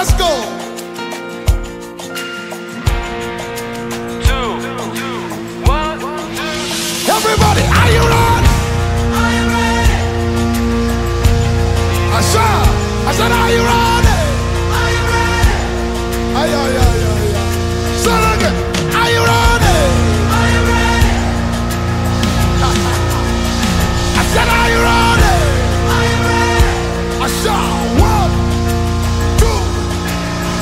Let's go. Two, one, Everybody, are you ready? are you ready? I said, are you ready? Are you ready? Ay, ay, ay, ay, ay. Say it again. Are you ready? Are you ready? I said, are you ready? Are you ready? I said, 1, 2,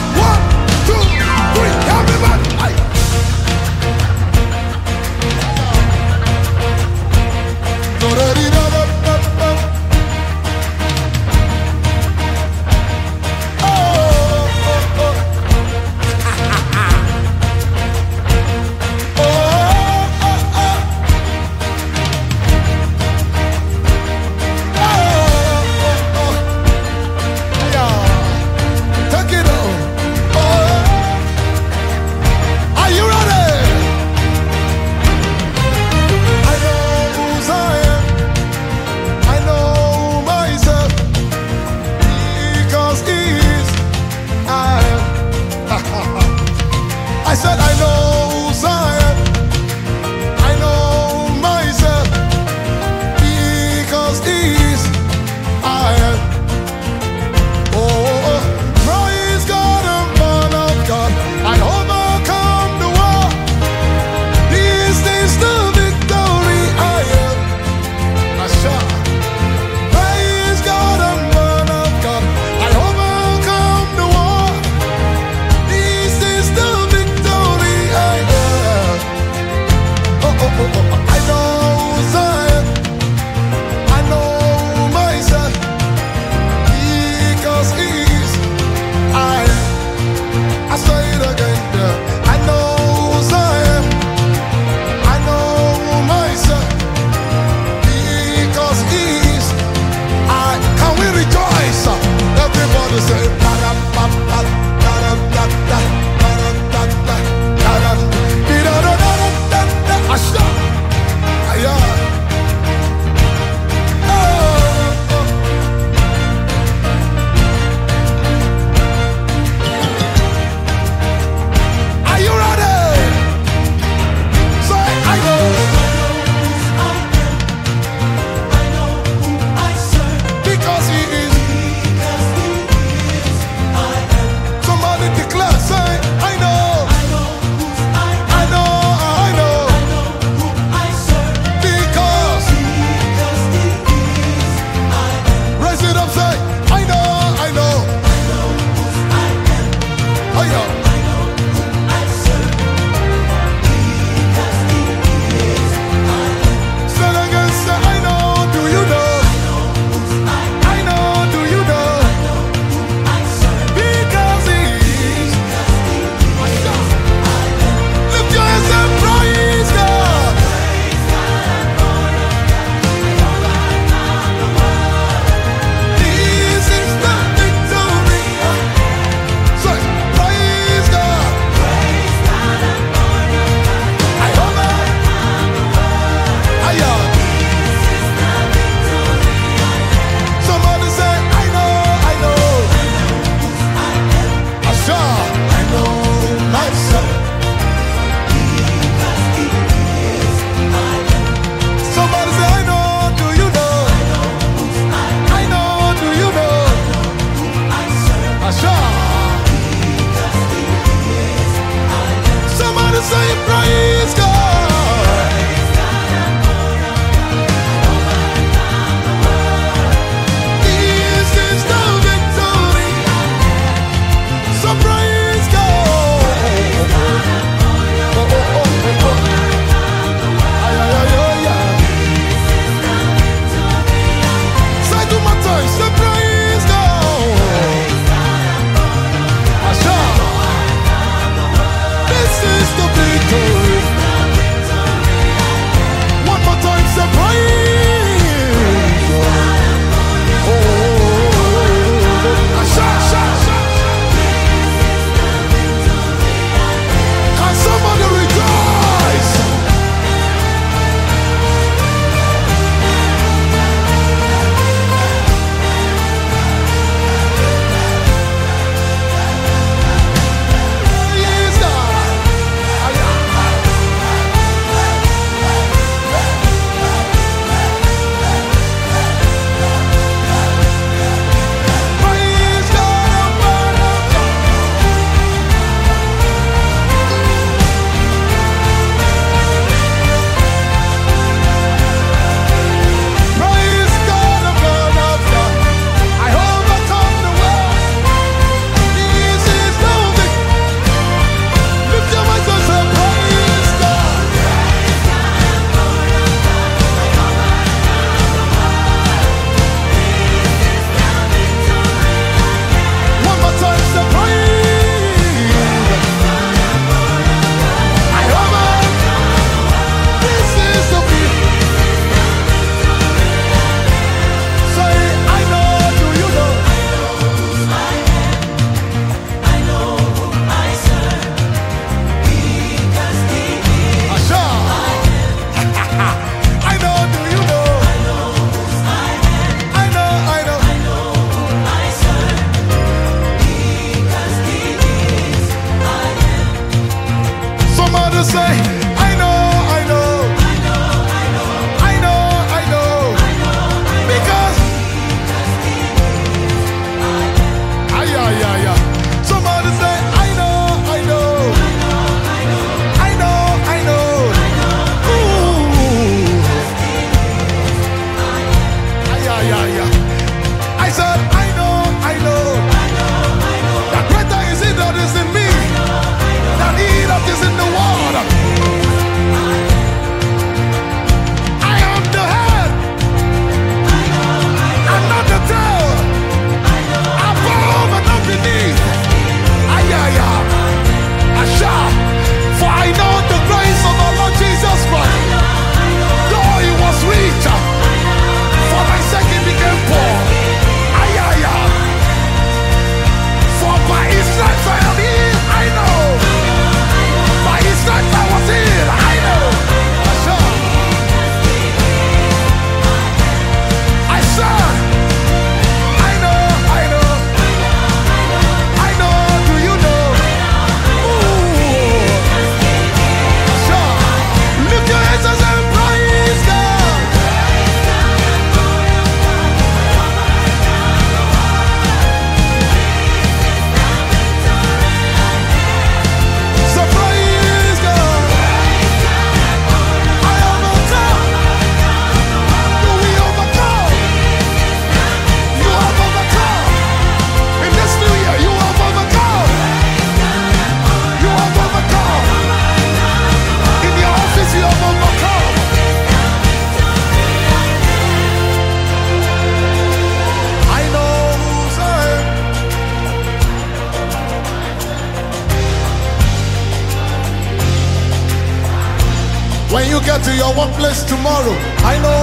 you get to your workplace tomorrow, I know.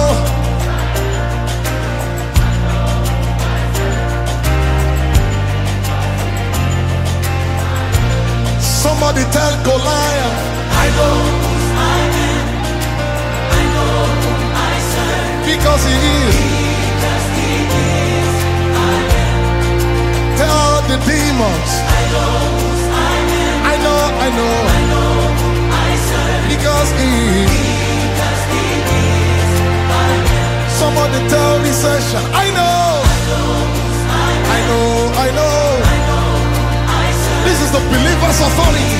Somebody tell Goliath, I know whose I am. I know whom I serve. Because he is. Because he is. I am. Tell the demons, I know whose I am. I know. I know whom I serve. Because he is. Because he is. I am. Somebody tell recession, I know. I know whose I am. I know. I know. This is the believer's authority.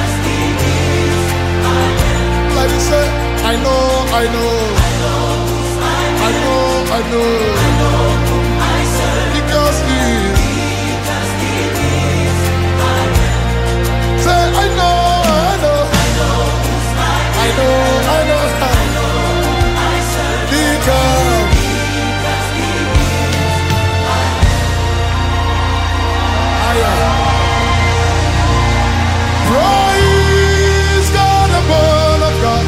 Like you say, I know, I know, I know, I know, because he is. Say, I know, I know, I know, I know, because. Praise God, the word of God.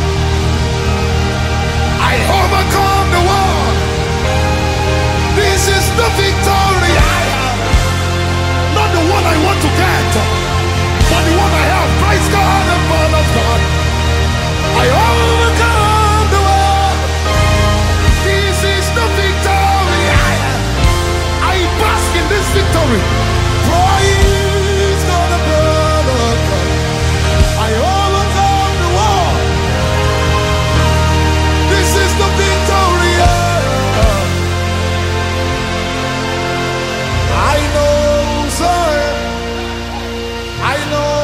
I overcome the world. This is the victory I have. Not the one I want to get, but the one I have. Praise God, the word of God. I overcome the world. This is the victory I have. I bask in this victory. Praise God, the word of God. I overcome the world. This is the victory. I know, sir. I know.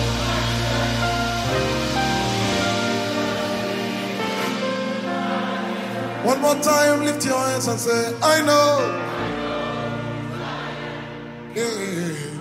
One more time, lift your hands and say, I know. Yeah.